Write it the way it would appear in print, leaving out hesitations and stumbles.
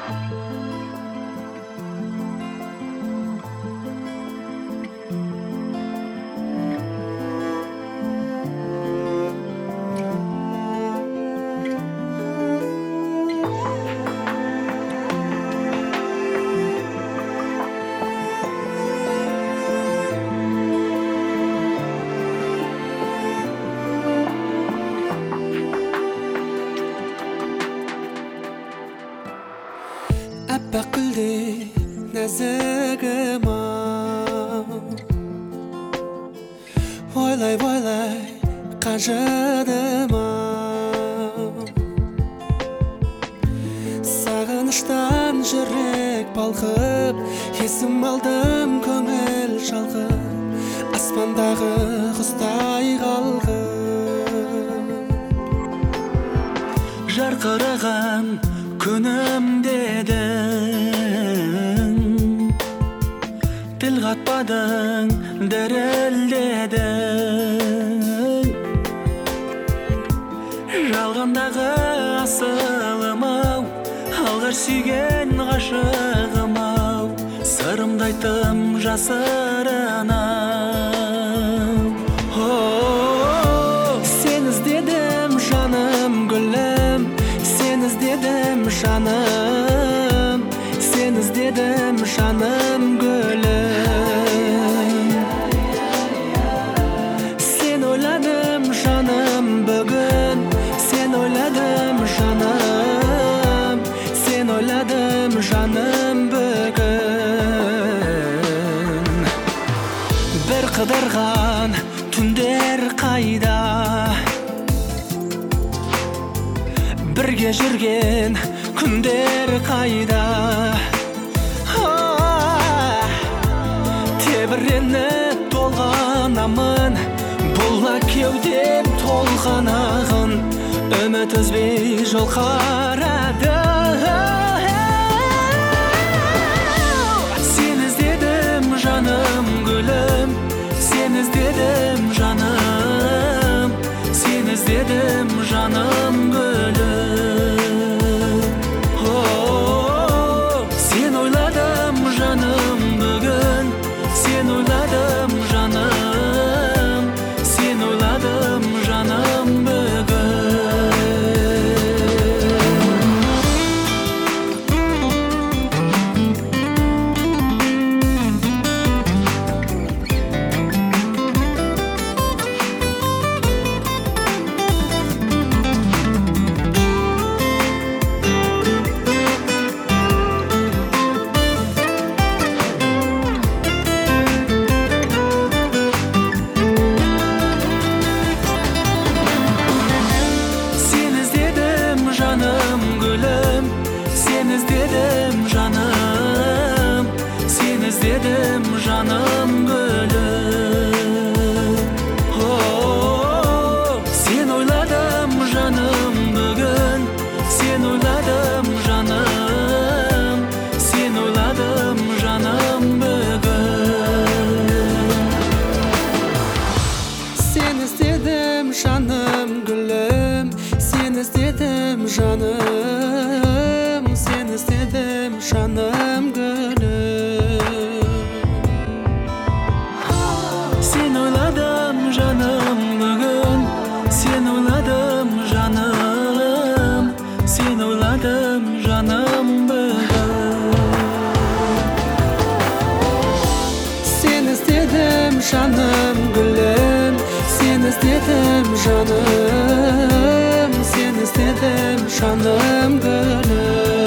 Appak gülde nazigim Oylay qanchadim Sağınıştan жүрек balqib Esim aldım көңіл шалқып Аспандағы құстай қалғып Жарқыраған күнім дедің Тіл қатпадың, дірілдедің Жалғандағы асылым-ау Алғаш сүйген ғашығым-ау Сырымды айттым жасырынау Сен іздедім жаным гүлім Сен іздедім жаным Сен іздедім жаным гүлім Сен ойладым жаным бүгін Сен ойладым жаным Сен ойладым жаным бүгін Бір қыдырған түндер қайда Бірге жүрген күндер қайда Тебіреніп толғанамын Бұлла кеудем толғанағын Үміт үзбей жол қарады Сен іздедім жаным гүлім Сен іздедім жаным Сен іздедім жаным гүлім Сен ойладым жаным бүгін Сен ойладым жаным Сен ойладым жаным бүгін жаным гүлім Сен іздедім жаным Сен іздедім жаным гүлім Сен ойладым жаным бүгін Сен ойладым жаным Сен ойладым жаным бүгін Сен іздедім жаным гүлім Сен іздедім жаным Сен іздедім жаным гүлім Сен ойладым жаным бүгін Сен ойладым жаным Сен ойладым жаным бүгін Сен іздедім жаным гүлім Сен іздедім жаным Сен іздедім жаным гүлім